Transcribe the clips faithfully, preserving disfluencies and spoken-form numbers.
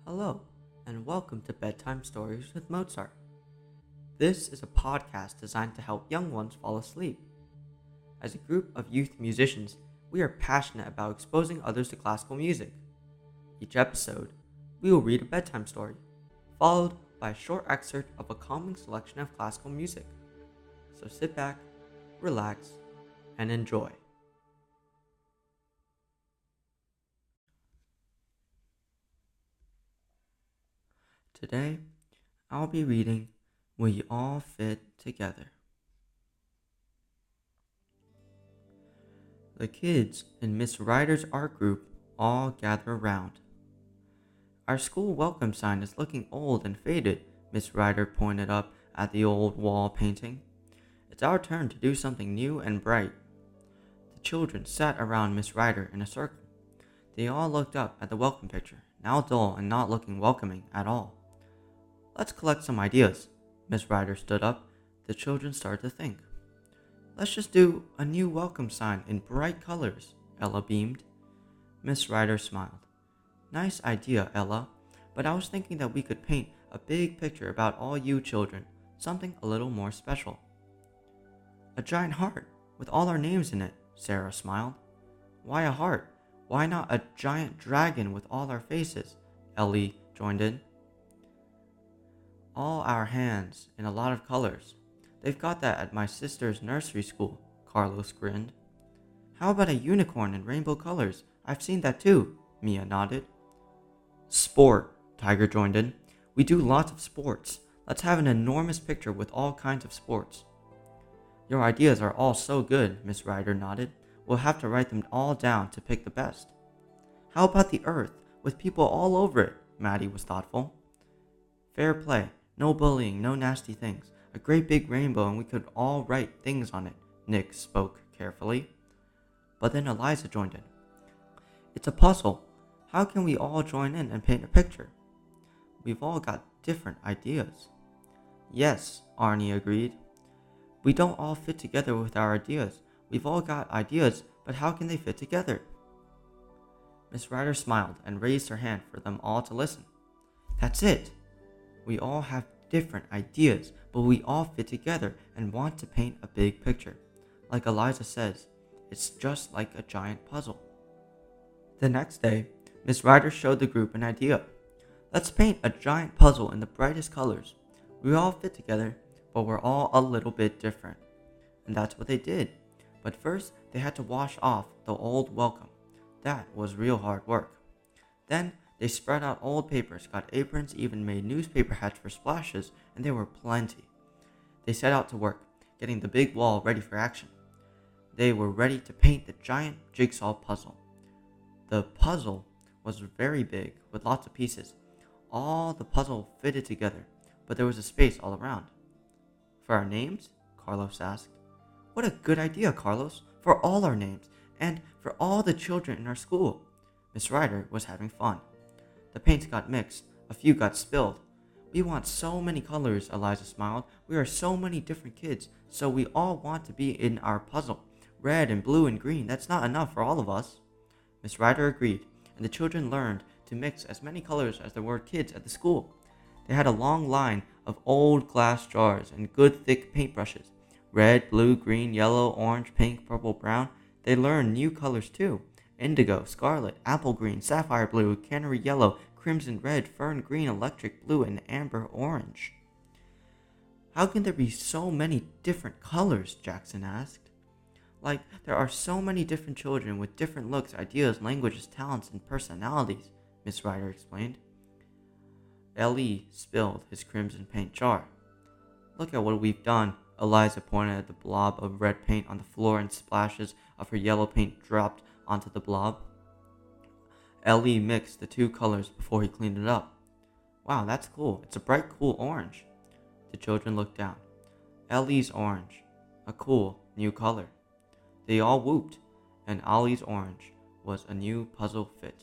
Hello, and welcome to Bedtime Stories with Mozart. This is a podcast designed to help young ones fall asleep. As a group of youth musicians, we are passionate about exposing others to classical music. Each episode, we will read a bedtime story, followed by a short excerpt of a calming selection of classical music. So sit back, relax, and enjoy. Today, I'll be reading We All Fit Together. The kids in Miss Ryder's art group all gather around. Our school welcome sign is looking old and faded, Miss Ryder pointed up at the old wall painting. It's our turn to do something new and bright. The children sat around Miss Ryder in a circle. They all looked up at the welcome picture, now dull and not looking welcoming at all. Let's collect some ideas. Miss Ryder stood up. The children started to think. Let's just do a new welcome sign in bright colors, Ella beamed. Miss Ryder smiled. Nice idea, Ella, but I was thinking that we could paint a big picture about all you children, something a little more special. A giant heart with all our names in it, Sarah smiled. Why a heart? Why not a giant dragon with all our faces? Ellie joined in. All our hands in a lot of colors. They've got that at my sister's nursery school, Carlos grinned. How about a unicorn in rainbow colors? I've seen that too, Mia nodded. Sport, Tiger joined in. We do lots of sports. Let's have an enormous picture with all kinds of sports. Your ideas are all so good, Miss Ryder nodded. We'll have to write them all down to pick the best. How about the earth, with people all over it? Maddie was thoughtful. Fair play. No bullying, no nasty things. A great big rainbow and we could all write things on it, Nick spoke carefully. But then Eliza joined in. It's a puzzle. How can we all join in and paint a picture? We've all got different ideas. Yes, Arnie agreed. We don't all fit together with our ideas. We've all got ideas, but how can they fit together? Miss Ryder smiled and raised her hand for them all to listen. That's it. We all have different ideas, but we all fit together and want to paint a big picture. Like Eliza says, it's just like a giant puzzle. The next day, Miss Ryder showed the group an idea. Let's paint a giant puzzle in the brightest colors. We all fit together, but we're all a little bit different. And that's what they did. But first, they had to wash off the old welcome. That was real hard work. Then, they spread out old papers, got aprons, even made newspaper hats for splashes, and there were plenty. They set out to work, getting the big wall ready for action. They were ready to paint the giant jigsaw puzzle. The puzzle was very big, with lots of pieces. All the puzzle fitted together, but there was a space all around. For our names? Carlos asked. What a good idea, Carlos, for all our names, and for all the children in our school. Miss Ryder was having fun. The paints got mixed. A few got spilled. We want so many colors, Eliza smiled. We are so many different kids, so we all want to be in our puzzle. Red and blue and green, that's not enough for all of us. Miss Ryder agreed, and the children learned to mix as many colors as there were kids at the school. They had a long line of old glass jars and good thick paintbrushes. Red, blue, green, yellow, orange, pink, purple, brown. They learned new colors too. Indigo, scarlet, apple green, sapphire blue, canary yellow, crimson red, fern green, electric blue, and amber orange. How can there be so many different colors? Jackson asked. Like, there are so many different children with different looks, ideas, languages, talents, and personalities, Miss Ryder explained. Ellie spilled his crimson paint jar. Look at what we've done. Eliza pointed at the blob of red paint on the floor and splashes of her yellow paint dropped onto the blob. Ellie mixed the two colors before he cleaned it up. Wow, that's cool. It's a bright, cool orange. The children looked down. Ellie's orange. A cool, new color. They all whooped, and Ollie's orange was a new puzzle fit.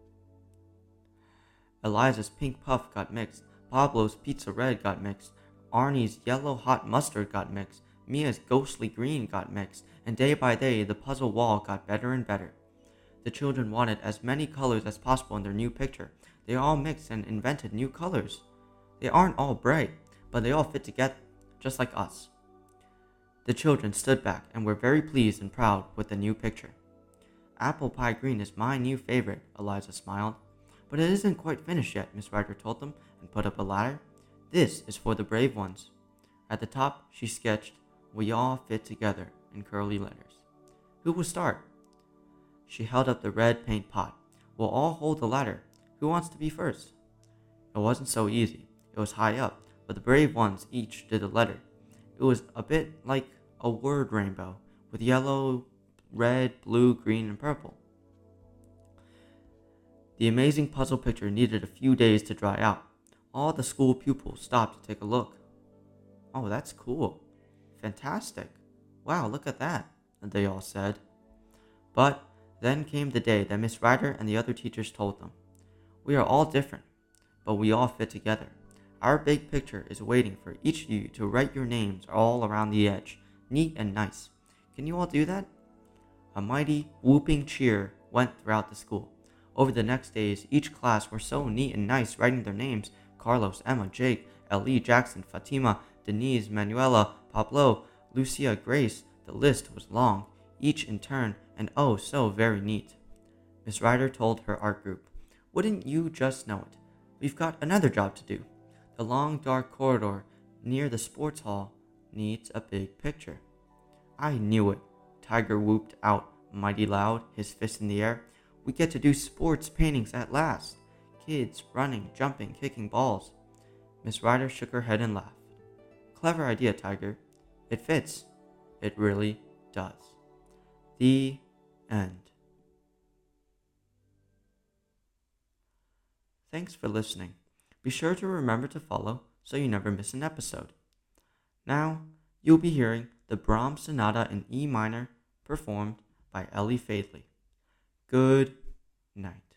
Eliza's pink puff got mixed. Pablo's pizza red got mixed. Arnie's yellow hot mustard got mixed. Mia's ghostly green got mixed. And day by day, the puzzle wall got better and better. The children wanted as many colors as possible in their new picture. They all mixed and invented new colors. They aren't all bright, but they all fit together, just like us. The children stood back and were very pleased and proud with the new picture. Apple pie green is my new favorite, Eliza smiled. But it isn't quite finished yet, Miss Ryder told them, and put up a ladder. This is for the brave ones. At the top, she sketched, "We all fit together," in curly letters. Who will start? She held up the red paint pot. We'll all hold the ladder. Who wants to be first? It wasn't so easy. It was high up, but the brave ones each did a letter. It was a bit like a word rainbow, with yellow, red, blue, green, and purple. The amazing puzzle picture needed a few days to dry out. All the school pupils stopped to take a look. "Oh, that's cool. Fantastic. Wow, look at that," they all said. But then came the day that Miss Ryder and the other teachers told them, "We are all different, but we all fit together. Our big picture is waiting for each of you to write your names all around the edge, neat and nice. Can you all do that?" A mighty, whooping cheer went throughout the school. Over the next days, each class were so neat and nice writing their names: Carlos, Emma, Jake, Ellie, Jackson, Fatima, Denise, Manuela, Pablo, Lucia, Grace. The list was long, each in turn, and oh so very neat. Miss Ryder told her art group, "Wouldn't you just know it? We've got another job to do. The long dark corridor near the sports hall needs a big picture." "I knew it," Tiger whooped out mighty loud, his fist in the air. "We get to do sports paintings at last. Kids running, jumping, kicking balls." Miss Ryder shook her head and laughed. "Clever idea, Tiger. It fits. It really does." The end. Thanks for listening. Be sure to remember to follow so you never miss an episode. Now, you'll be hearing the Brahms Sonata in E minor performed by Ellie Faithly. Good night.